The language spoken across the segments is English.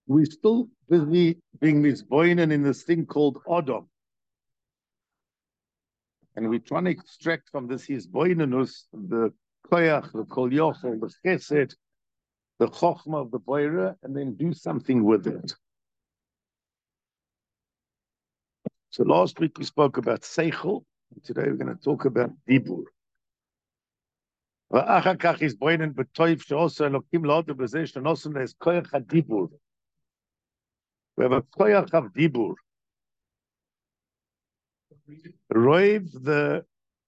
We're still busy being misboinen in this thing called Adam. And we're trying to extract from this hisboinenus the koyach, the kol yochel, the chesed, the chokhmah of the boira, and then do something with it. So last week we spoke about seichel, and today we're going to talk about dibur. We have a koyach of dibur. Roiv the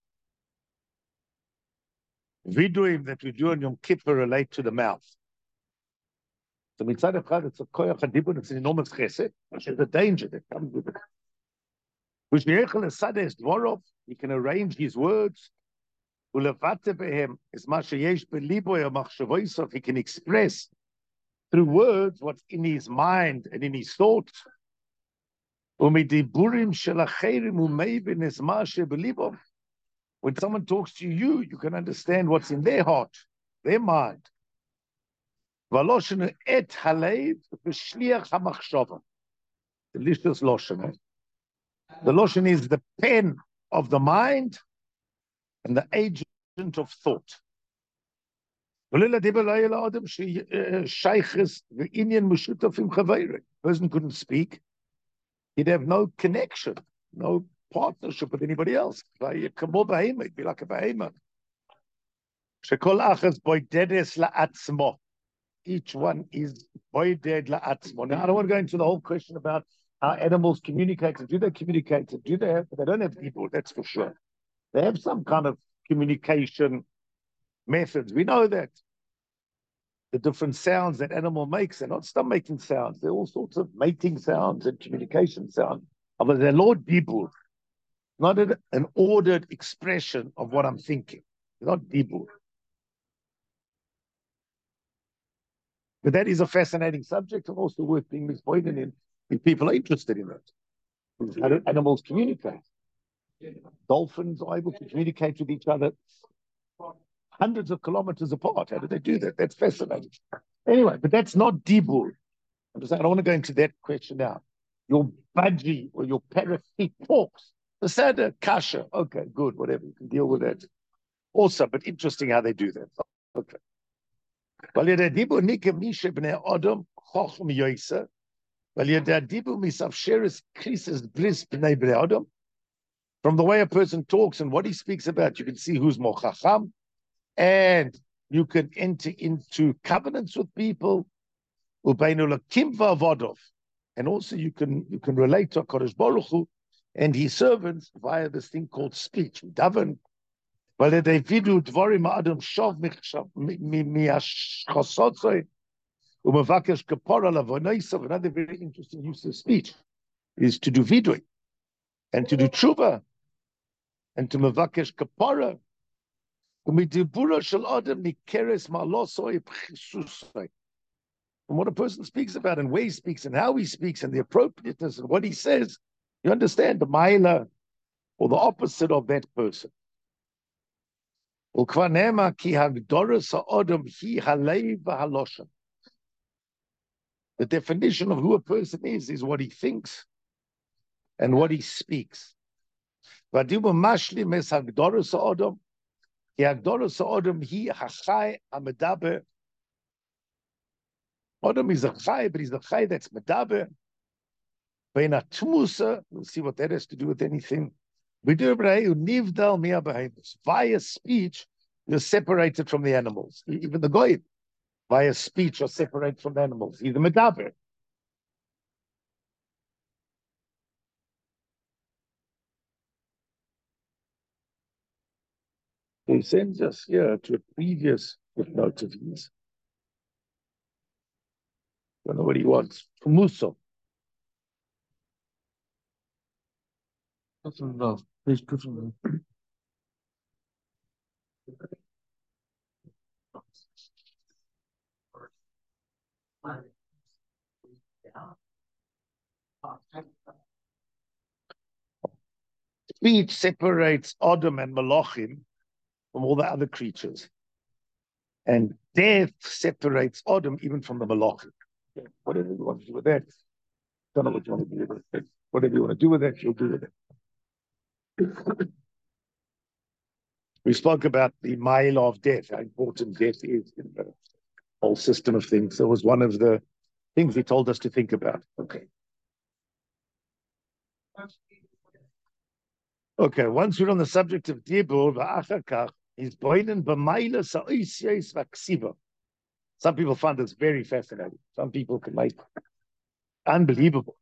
viduim that we do on Yom Kippur relate to the mouth. So mitzad echad, it's a koyach hadibur, it's an enormous chesed, which is the danger that comes with it. Which he can arrange his words. Ulevate behem is mashayesh beliboy or machshavoisov. He can express through words what's in his mind and in his thoughts. Umidiburim shelacherim umeivin is mashe belibov. When someone talks to you, you can understand what's in their heart, their mind. Valoshenu et halev v'shliach hamachshava. Delicious loshenu. The lotion is the pen of the mind and the agent of thought. Person couldn't speak. He'd have no connection, no partnership with anybody else. He'd be like a behemoth. Each one is boyded la'atzmo. Now, I don't want to go into the whole question about how animals communicate. Do they communicate? Do they have? They don't have people, that's for sure. They have some kind of communication methods. We know that. The different sounds that animal makes, they're not stop making sounds. They're all sorts of mating sounds and communication sounds. But they're Lord dibur, not an ordered expression of what I'm thinking. It's not dibur. But that is a fascinating subject and also worth being mispointed in if people are interested in it. How do animals communicate? Dolphins are able to communicate with each other hundreds of kilometers apart. How do they do that? That's fascinating. Anyway, but that's not dibur. I'm just saying, I don't want to go into that question now. Your budgie or your parrot talks. The sada kasha. Okay, good, whatever. You can deal with that. Also, but interesting how they do that. Okay. From the way a person talks and what he speaks about, you can see who's more chacham, and you can enter into covenants with people. And also you can relate to HaKadosh Baruch Hu and his servants via this thing called speech. Daven. Another very interesting use of speech is to do vidui and to do tshuva and to mevakesh kapara. From what a person speaks about and where he speaks and how he speaks and the appropriateness and what he says, you understand the maila or the opposite of that person. The definition of who a person is what he thinks and what he speaks. Adam is a chai, but he's the chai that's medaber. We'll see what that has to do with anything. Via speech, you're separated from the animals. Even the goyim, via speech, are separated from the animals. He's the medaber. He sends us here to a previous footnote of his. Don't know what he wants. Muso. Page 2. Speech separates Adam and Malachim from all the other creatures. And death separates Adam even from the Malachim. Whatever you want to do with that, don't know what you want to do with it. Whatever you want to do with it, you'll do with it. We spoke about the mile of death, how important death is in the whole system of things. That was one of the things he told us to think about. Okay. Okay, once we're on the subject of Dibur, is boinen b'maila sa'oisios v'ksiva. Some people find this very fascinating. Some people can make unbelievable.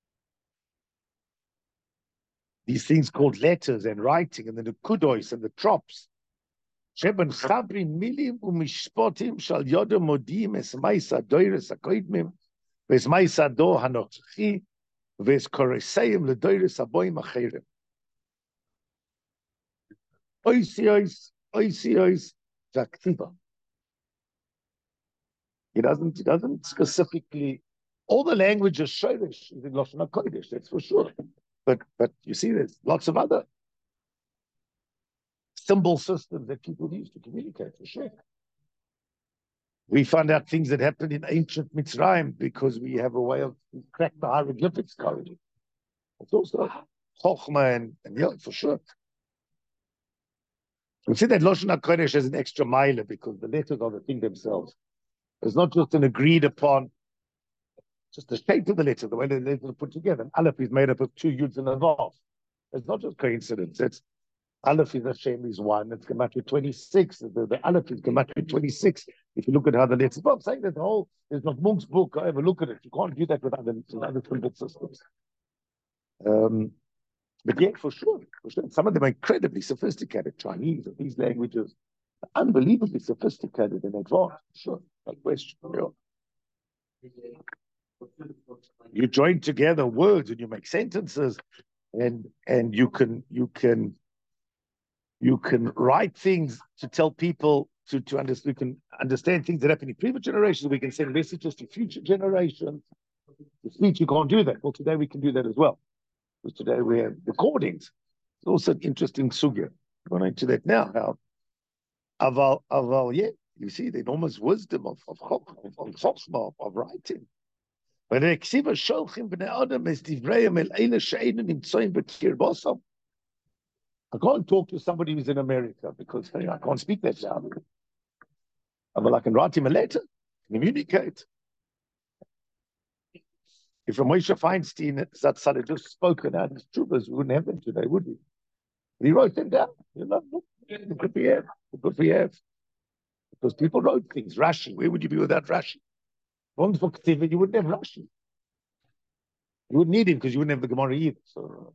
These things called letters and writing and the nukudos and the trops. Sheben chabri milim umishpotim shal yoda modim es maisa doires akoidmim ves maisa do hanochi ves koreseim ledoires aboim acherim. Oisios v'aktiva. He doesn't specifically. All the language is Shorish is in Lashon HaKodesh, that's for sure. But you see, there's lots of other symbol systems that people use to communicate, for sure. We find out things that happened in ancient Mitzrayim because we have a way of crack the hieroglyphics code. It's also Chochmah and yeah, for sure. We see that Lashon HaKodesh has an extra mile because the letters are the thing themselves. It's not just an agreed upon, just the shape of the letter, the way the letters are put together. An Aleph is made up of 2 Yuds and a Vav. It's not just coincidence. It's Aleph is Hashem is 1. It's Gematria 26. The Aleph is Gematria 26. If you look at how the letters, I'm saying that the whole, there's not Munk's book, I ever look at it. You can't do that with other symbol systems. But yet, for sure, some of them are incredibly sophisticated. Chinese, these languages, unbelievably sophisticated and advanced. Sure, no question. Yeah. You join together words and you make sentences, and you can write things to tell people to understand. We can understand things that happen in previous generations. We can send messages to future generations. The speech, you can't do that. Well, today we can do that as well. Because today we have recordings. It's also an interesting sugya. Going into that now. How aval, yeah, you see the enormous wisdom of chokhmah, of writing. When the ksiva sholchim b'nei adam es divrayim el eila she'einu nimtzoyim b'kirbosam. I can't talk to somebody who's in America because I can't speak that loud. But I can write him a letter, communicate. If Moshe Feinstein had just spoken out his trubas, we wouldn't have them today, would we? But he wrote them down. Look what we have. Look what we have. Because people wrote things. Rashi, where would you be without Rashi? Once for Ketuvah, you wouldn't have Rashi. You wouldn't need him because you wouldn't have the Gemara either. So,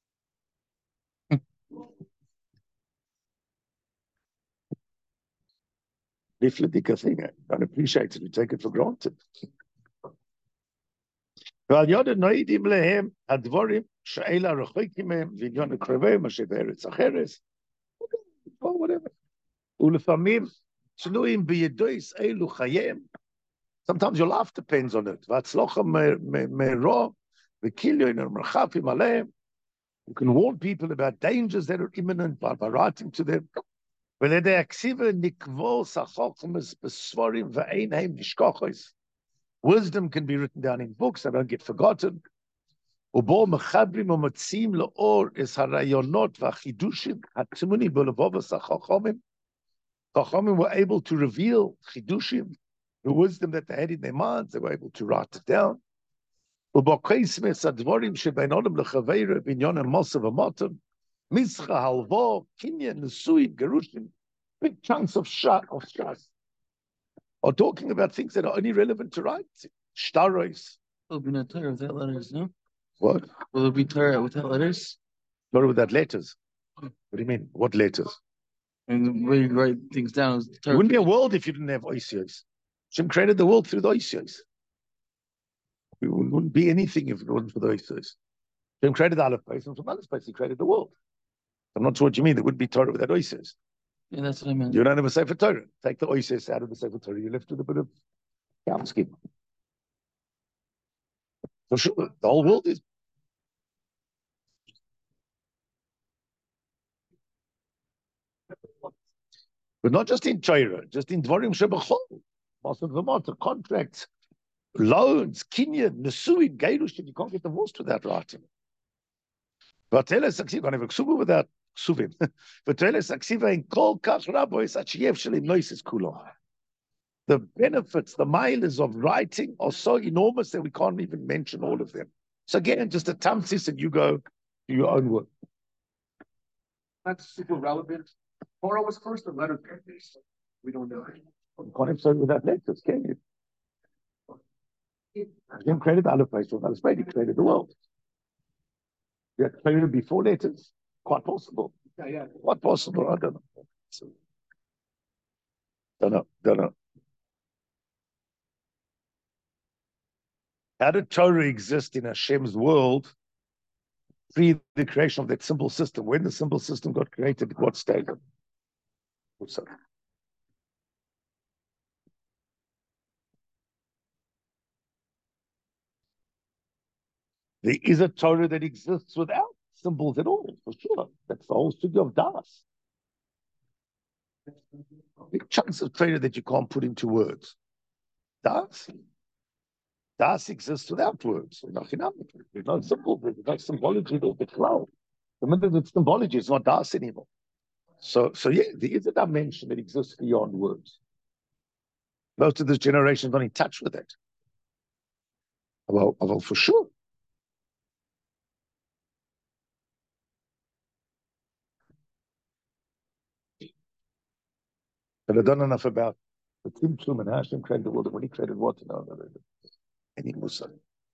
Bifladika thing. I don't appreciate it. We take it for granted. ועל יודו נוידים להם הדבורים שאלה רחוקים מהם ועניון הקרבים מה שבארץ אחרת. או whatever. ולפעמים תלויים בידויס אלו חייהם. Sometimes your life depends on it. והצלחה מרוע וכיליון המרחפים עליהם. You can warn people about dangers that are imminent by writing to them. ולידי הכסיבה נקבוס החוכמס בספרים ואין הם נשכחוס. Wisdom can be written down in books that don't get forgotten. ובו מחברים ומציעים לאור es הרעיונות והחידושים הטמונים בלבובos החכמים. Chachamim were able to reveal chidushim, the wisdom that they had in their minds. They were able to write it down. ובו קייסמס הדבורים שבין אדם לחברו בעניין המוסר ומותן, מסחה, הלווה, קניין, נישואין, גירושים, big chunks of shas. Are talking about things that are only relevant to write. Shtaros. Will be no Torah without letters, no? What? Will there be Torah without letters? Torah without letters. What do you mean? What letters? And the way you write things down is There wouldn't be a world if you didn't have oisios. Hashem created the world through the oisios. It wouldn't be anything if it wasn't for the oisios. Hashem created the Aleph Beis, and from Aleph Beis he created the world. I'm not sure what you mean. There wouldn't be Torah without oisios. Yeah, that's what I meant. You don't have a Sefer Torah. Take the oisios out of the Sefer Torah. You're left with a bit of count scheme. For sure, the whole world is. But not just in Torah, just in Dvarim Shebachol, most of them are contracts, loans, kinyan, nesuin, geilushin. You can't get divorced without writing. Vatele saksiva, you can't have a ksuba without ksuvim. Vatele saksiva in kol kach rabois achiev shalim noises kulon. The benefits, the miles of writing are so enormous that we can't even mention all of them. So again, just a tamsis and you go do your own work. That's super relevant. Torah was first, or letter based? We don't know. You can't have something without letters, can you? Hashem created the other place, so that's why he created the world. You had created before letters? Quite possible. Yeah. Quite possible, I don't know. Don't know. How did Torah exist in Hashem's world pre the creation of that simple system? When the simple system got created, at what stage? So, there is a Torah that exists without symbols at all, for sure. That's the whole study of Das. Big chunks of Torah that you can't put into words. Das exists without words. There's no symbols, there's no symbology, there's the cloud. The minute it's symbology, it's not Das anymore. So yeah, there is a dimension that exists beyond words. Most of this generation is not in touch with it. Well, for sure. But I don't know enough about the Tzimtzum and Hashem created the world, and when he created what, any Musa.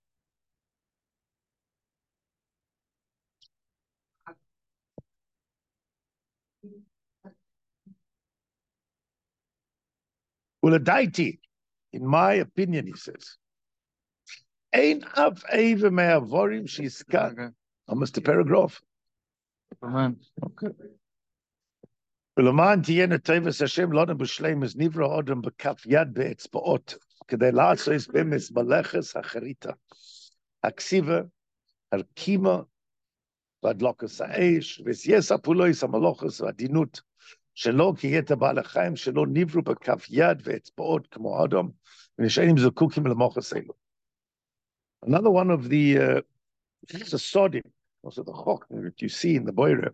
Well, a deity, in my opinion, he says, Ein av eva me'avorim she'izkan. Almost a paragraph. Okay. ולמען תהיינה טובת השם לנו בשלמות נברא אדם בכף יד באצבעות כדי לעשות במס מלאכת החריטה הכסיבה הרקימה והדלוקת האש וסייס הפעולות המלאכות והעדינות שלא כיתר בעלי החיים שלא נבראו בכף יד ואצבעות כמו אדם ונשארים זקוקים למלאכות אלו. Another one of the sodim, also the chok that you see in the Boire,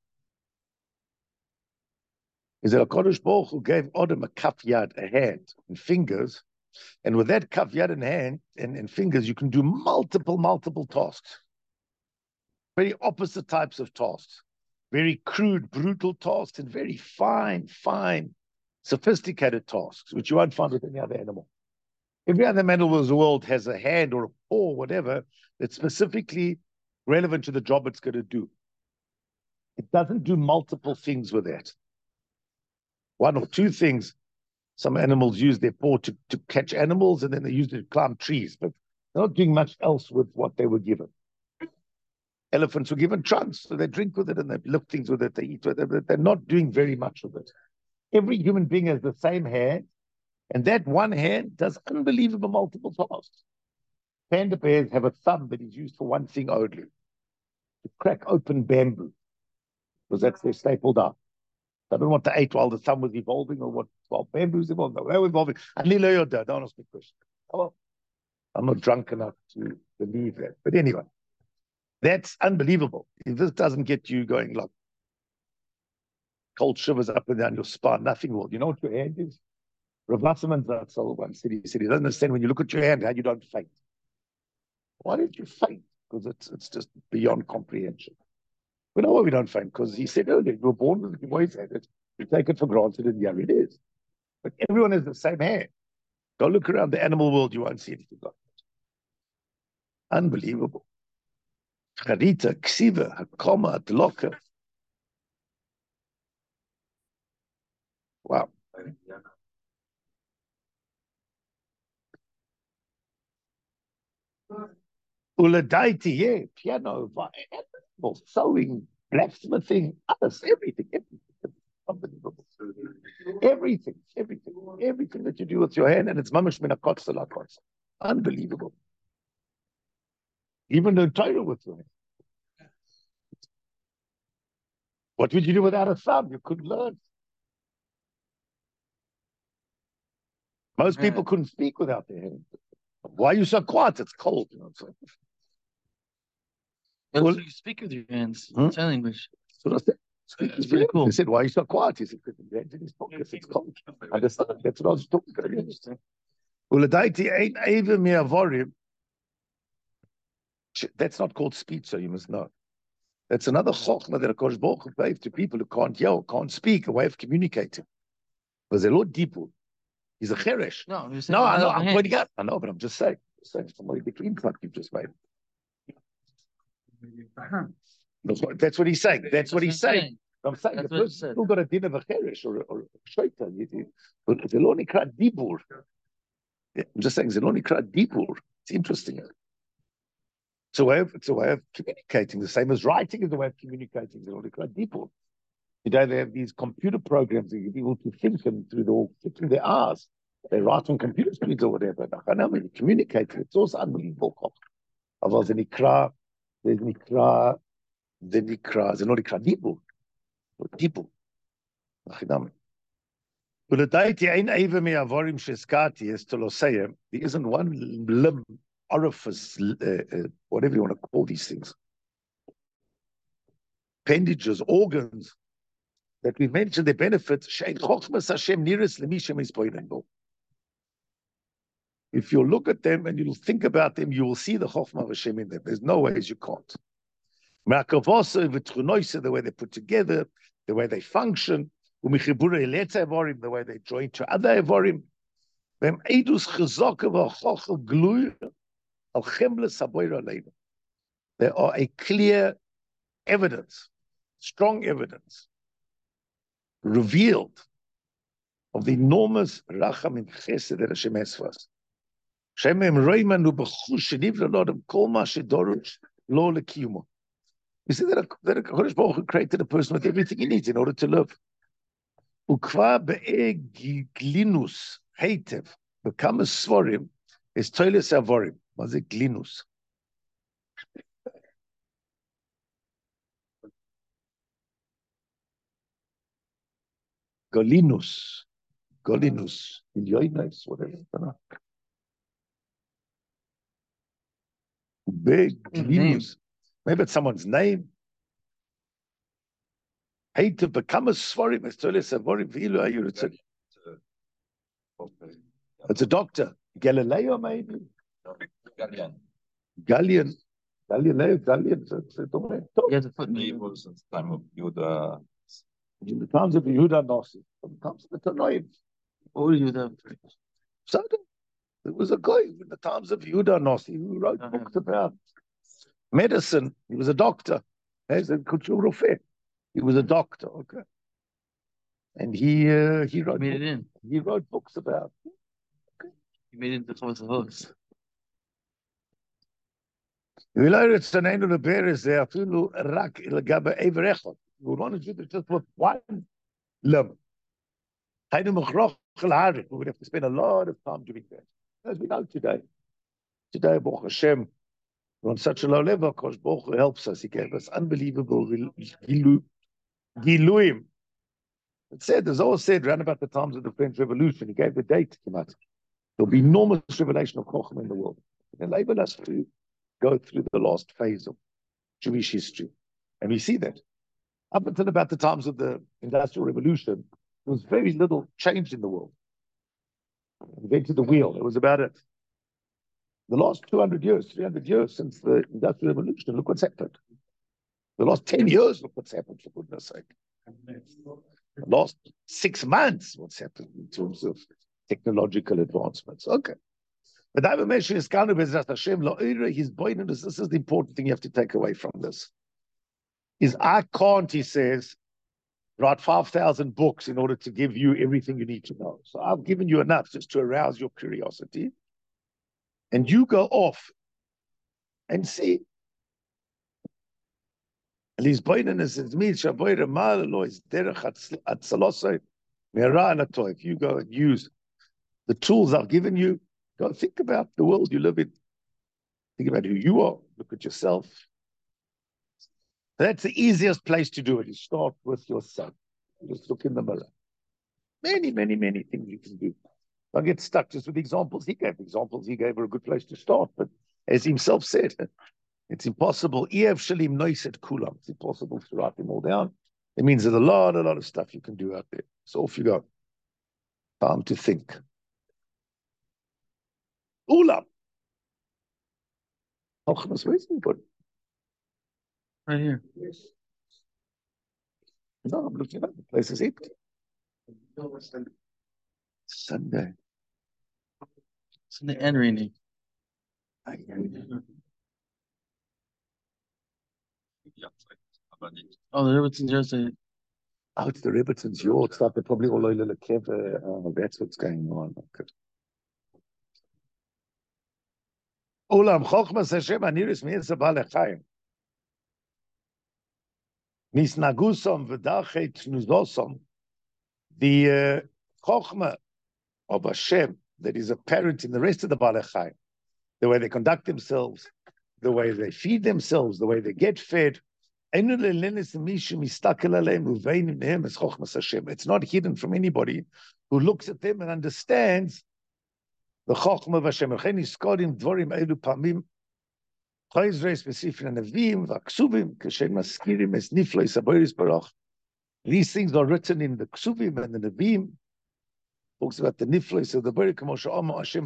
is that HaKadosh Baruch Hu gave Adam a kaf yad, a hand, and fingers, and with that kaf yad and hand and fingers, you can do multiple tasks. Very opposite types of tasks. Very crude, brutal tasks, and very fine, sophisticated tasks, which you won't find with any other animal. Every other animal in the world has a hand or a paw or whatever that's specifically relevant to the job it's going to do. It doesn't do multiple things with that. One or two things. Some animals use their paw to catch animals, and then they use it to climb trees, but they're not doing much else with what they were given. Elephants were given trunks, so they drink with it and they lift things with it, they eat with it. They're not doing very much with it. Every human being has the same hand, and that one hand does unbelievable multiple tasks. Panda bears have a thumb that is used for one thing only, to crack open bamboo, because that's their staple diet. I don't know what they ate while the thumb was evolving or while bamboo's evolving. They're evolving. Don't ask me questions. Oh, I'm not drunk enough to believe that. But anyway, that's unbelievable. If this doesn't get you going like cold shivers up and down your spine, nothing will. You know what your hand is? Rav Wasserman Zatzal once said, he doesn't understand when you look at your hand how you don't faint. Why don't you faint? Because it's just beyond comprehension. We know why we don't faint, because he said earlier, you were born with it, you always had it, you take it for granted, and here it is. But everyone has the same hand. Go look around the animal world, you won't see anything like that. Unbelievable. Charita, ksiva, hakoma, adloka. Wow. Uladaiti, yeah, piano, sewing, blacksmithing, others, everything. Unbelievable. Everything that you do with your hand, and it's mamash min hakotza lakotza. Unbelievable. Even the Torah with your hand. What would you do without a thumb? You couldn't learn. Most people couldn't speak without their hands. Why are you so quiet? It's cold. You know, so, Well, you speak with your hands. Hmm? Sign language. so that's it. That's pretty cool. They said, why are you so quiet? He said, because the hands in his pockets, it's cold. Understand? That's what I was talking about. Interesting. Uladaiti ain't even me avorim. That's not called speech, so you must know. That's another chokhmah that Hakadosh Baruch Hu gave to people who can't yell, can't speak, a way of communicating. Because they're Lord Deepu. He's a cheresh. No, you're saying No, I know, without I'm hands. pointing out. I know, but I'm just saying. Somebody between cut you've just made. That's what he's saying. That's what he's saying. I'm saying That's the what he person said. still got a din of a cheresh or a shaitan. But the lo nikra dibur. I'm just saying, the lo nikra dibur. It's interesting. It's a way of communicating. The same as writing is a way of communicating. The lo nikra dibur. Today they have these computer programs that get people to think and through their eyes. They write on computer screens or whatever. I know when you communicate, it's also unbelievable. Aber the nikra, the not nikra dibur. Dibur. There isn't one limb, orifice, whatever you want to call these things, appendages, organs, that we mentioned the benefits. If you look at them and you'll think about them, you will see the Chokhmah of Hashem in them. There's no ways you can't. The way they put together, the way they function, the way they join to other Evorim. There are a clear evidence, strong evidence, revealed of the enormous rachamim chesed that Hashem has for us. You see that HaKadosh Baruch Hu created a person with everything he needs in order to live. Ukva be'eglinus heitev become a svarim is toiles avorim. Was it glinus? Golinus, Ilyoinus, whatever. Beglinus. Maybe it's someone's name. Hate to become a svarim. It's a doctor. Galileo, maybe. Galileo. You have to put me. Was at the time of Yehuda. In the times of Yehuda Nasi, in the times of the Tanoim. What would you do? So there was a guy in the times of Yehuda Nasi who wrote books about medicine. He was a doctor. He was a doctor, okay. And he wrote. Made it in. He wrote books about. He made it into Chovos HaHogs. We learn it's the name of the bear is there. You would want to do just with one limb. We would have to spend a lot of time doing that. As we know today. Today, Baruch Hashem, we're on such a low level, because Baruch Hu helps us. He gave us unbelievable giluim. There's always said, around about the times of the French Revolution, he gave the date, there'll be enormous revelation of Chochmah in the world. It enabled us to go through the last phase of Jewish history. And we see that. Up until about the times of the Industrial Revolution, there was very little change in the world. Invented the wheel. It was about it. The last 200 years, 300 years since the Industrial Revolution, look what's happened. The last 10 years, look what's happened, for goodness sake. The last 6 months, what's happened in terms of technological advancements. Okay. But I mention is kind of Hashem la'ira, his boyness. This is the important thing you have to take away from this. Is I can't, he says, write 5,000 books in order to give you everything you need to know. So I've given you enough just to arouse your curiosity. And you go off and see. If you go and use the tools I've given you, go think about the world you live in. Think about who you are. Look at yourself. That's the easiest place to do it. You start with yourself. Just look in the mirror. Many, many, many things you can do. Don't get stuck just with the examples he gave. The examples he gave are a good place to start. But as he himself said, it's impossible. It's impossible to write them all down. It means there's a lot of stuff you can do out there. So off you go. Time to think. Ulam. Chochmas, where's he put? Right here. No, I'm looking at the place is empty. Sunday. It's in the end reading. Oh, the Everton jersey. Oh, it's the Rebbitzins, your stuff. They're probably all over the Keva. That's what's going on. Okay. Olam Chochmas Hashem Aniris Me'ez Balechayim. Misnagusom V'dachet Nuzosom. The Chochma of Hashem that is apparent in the rest of the Balechayim, the way they conduct themselves, the way they feed themselves, the way they get fed. It's not hidden from anybody who looks at them and understands the Chochma of Hashem. These things are written in the Ksuvim and the Nevi'im. Talks about the Niflois of the Baruch Hashem,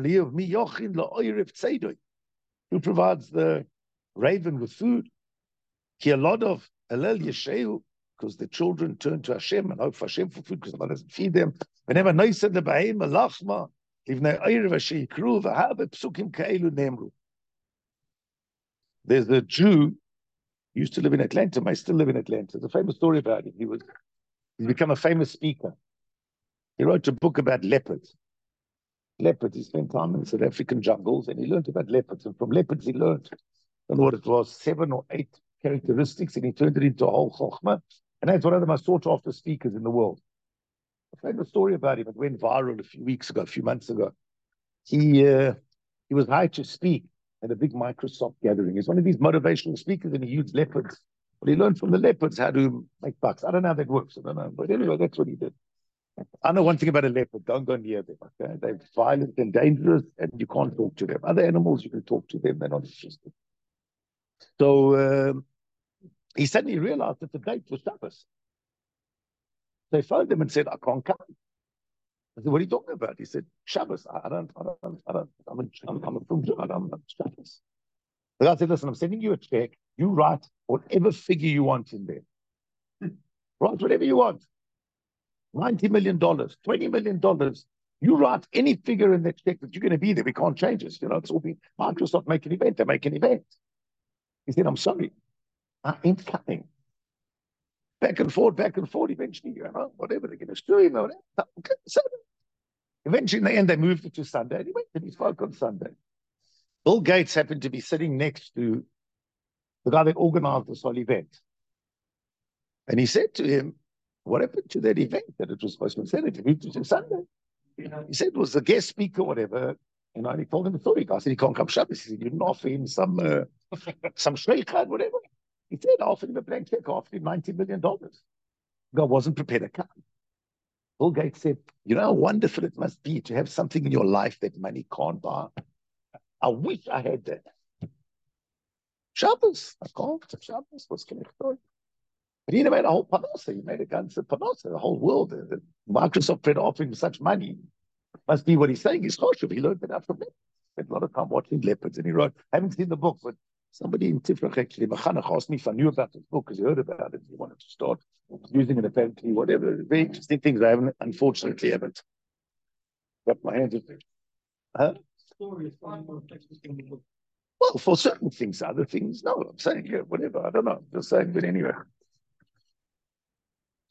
who provides the raven with food. A lot of Halel Yesheu, because the children turn to Hashem and hope for Hashem for food because the mother doesn't feed them. Whenever Noisad the Bahem Lachma, Livnei Eir Vashikru, Vahab Psukim Kaelu Nemru. There's a Jew he used to live in Atlanta, may still live in Atlanta. There's a famous story about him. He's become a famous speaker. He wrote a book about leopards. Leopards, he spent time in South African jungles and he learned about leopards. And from leopards he learned, I don't know what it was, 7 or 8 characteristics, and he turned it into a whole chokhmah. And that's one of the most sought after speakers in the world. I found a story about him. It went viral a few months ago. He was hired to speak at a big Microsoft gathering. He's one of these motivational speakers and he used leopards. But he learned from the leopards how to make bucks. I don't know how that works. I don't know. But anyway, that's what he did. I know one thing about a leopard. Don't go near them. Okay? They're violent and dangerous and you can't talk to them. Other animals, you can talk to them. They're not interested. So he suddenly realized that the date was Shabbos. They phoned him and said, I can't come. I said, what are you talking about? He said, Shabbos. I'm from Jew. I don't Shabbos. The guy said, listen, I'm sending you a check. You write whatever figure you want in there. Write whatever you want. $90 million, $20 million. You write any figure in that check that you're going to be there. We can't change it. You know, it's all been Microsoft make an event. They make an event. He said, I'm sorry. I ain't coming. Back and forth, eventually, you know, whatever, they're going to screw him. Okay, so eventually, in the end, they moved it to Sunday. And he went and he spoke on Sunday. Bill Gates happened to be sitting next to the guy that organized this whole event. And he said to him, what happened to that event that it was supposed to be Saturday? They moved it to Sunday. He said it was a guest speaker, whatever. You know, and he told him the story. I said, he can't come Shabbos. He said, you didn't offer him some shreichad, whatever. He said, I offered him a blank check, I offered him $90 million. God wasn't prepared to come. Bill Gates said, you know how wonderful it must be to have something in your life that money can't buy. I wish I had that. Shabbos, I can't. Shabbos, what's going to happen? But he made a whole panosa. He made a ganze panosa, the whole world. Microsoft tried offering offering such money. Must be what he's saying is choshev. He learned that out from them. Spent a lot of time watching leopards, and he wrote. I haven't seen the book, but somebody in Tifrach actually, Machanach, asked me if I knew about this book because he heard about it. He wanted to start using it apparently, whatever. Very interesting things. I haven't, unfortunately, haven't got my hands on it. Huh? Well, for certain things, other things, no. I'm saying, yeah, whatever. I don't know. I'm just saying, but anyway.